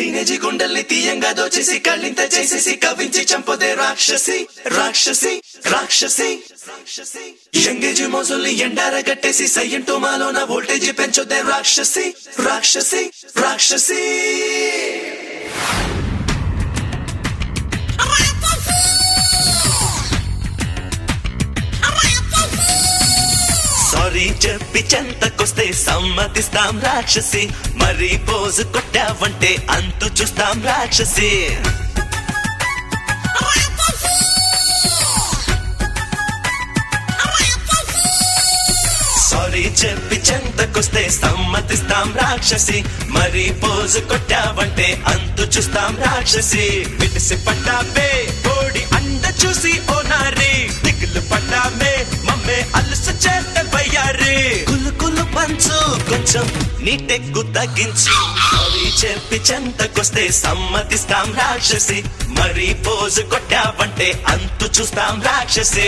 టీనేజీ గుండెల్ని తీయంగా దోచేసి కళ్ళింత చేసేసి కవించి చంపదే రాక్షసి రాక్షసి రాక్షసి యంగేజీ మోజుల్ని ఎండారగట్టేసి సయ్యంటూ మాలోన వోల్టేజీ పెంచొద్దే రాక్షసి రాక్షసి రాక్షసి సారీ చెప్పి చెంతకొస్తే సమ్మతిస్తాం రాక్షసి మరి పోజు కొట్టావంటే అంతు చూస్తాం రాక్షసి సారీ చెప్పి చెంతకొస్తే సమ్మతిస్తాం రాక్షసి మరి పోజు కొట్టావంటే అంతు చూస్తాం రాక్షసి విడిసి పట్టాపే కోడి అండ చూసి ఓ నారి దిగులు పట్టామే మమ్మే అలసు చేత బయ్యారి కులు కులు పంచు కొంచెం నీ టెగ్గు తగ్గించు సారీ చెప్పి చెంతకొస్తే సమ్మతిస్తాం రాక్షసి మరి పోజు కొట్టావంటే అంతు చూస్తాం రాక్షసి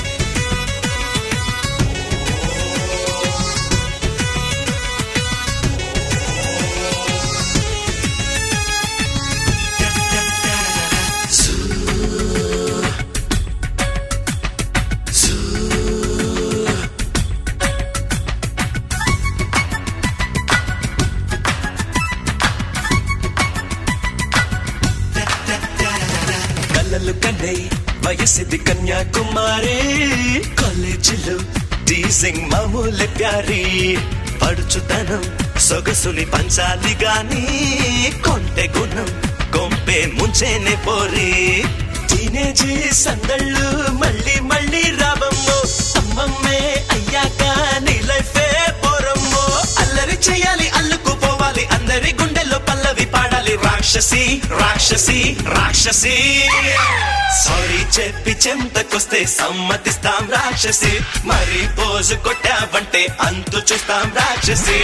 వయసిది కన్యాకుమారి కాలేజీలో టీజింగ్ మామూలు ప్యారీ పడుచుతనం సొగసుని పంచాలి గాని కొంటె గుణం కొంపే ముంచేనే పోరి టీనేజీ సందళ్ళు మళ్ళీ మళ్ళీ రావమ్మో అమ్మమ్మే అయ్యాక నీ లైఫే పోరమ్మో అల్లరి చేయాలి అల్లుకుపోవాలి అందరి గుండెల్లో పల్లవి పాడాలి రాక్షసి రాక్షసి రాక్షసి సారీ చెప్పి చెంతకొస్తే సమ్మతిస్తాం రాక్షసి మరి పోజు కొట్టావంటే అంతు చూస్తాం రాక్షసి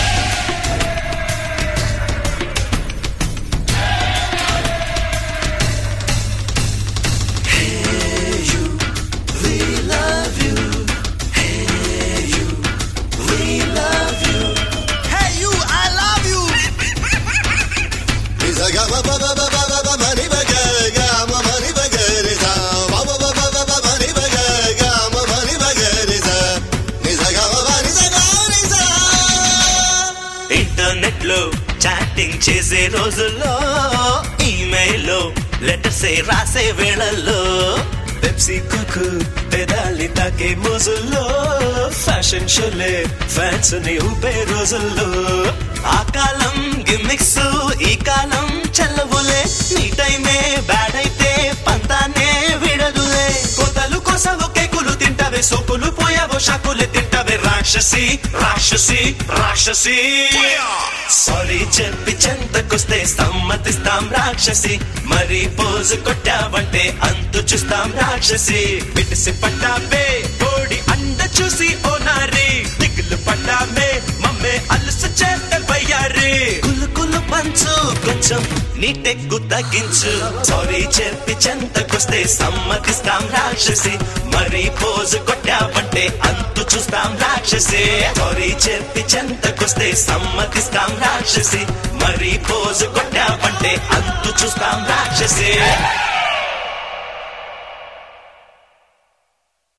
ఇంటర్నెట్ లో చాటింగ్ చేసే రోజుల్లో ఈమెయిల్ లెటర్స్ రాసే వేళల్లో పెప్సీ కుకు పెదాలి తాకే మోజుల్లో ఫ్యాషన్ షోలే ఫ్యాన్స్ ని ఊపే రోజుల్లో ఆ కాలం గిమ్మిక్స్ ఈ కాలం చల్లవులే నీ టైమే బ్యాడ్ అయితే పంతానే విడదులే కోతలు కోసవో కేకులు తింటావే సోకులు పోయావో షాకులే తింటావే రాక్షసి రాక్షసి రాక్షసి సారీ చెప్పి చెంతకొస్తే సమ్మతిస్తాం రాక్షసి మరి పోజు కొట్టావంటే అంతు చూస్తాం రాక్షసి విడిసి పట్టాపే కోడి అండ చూసి ఓ నారి దిగులు పట్టామే మమ్మే అలసు చేత బయ్యారి కులు కులు పంచు కొంచెం నీ టెగ్గు తగ్గించు సారీ చెప్పి చెంతకొస్తే సమ్మతిస్తాం రాక్షసి మరి పోజు కొట్టావంటే అంతు చూస్తాం రాక్షసి సారీ చెప్పి చెంతకొస్తే సమ్మతిస్తాం రాక్షసి మరి పోజు కొట్టావంటే అంతు చూస్తాం రాక్షసి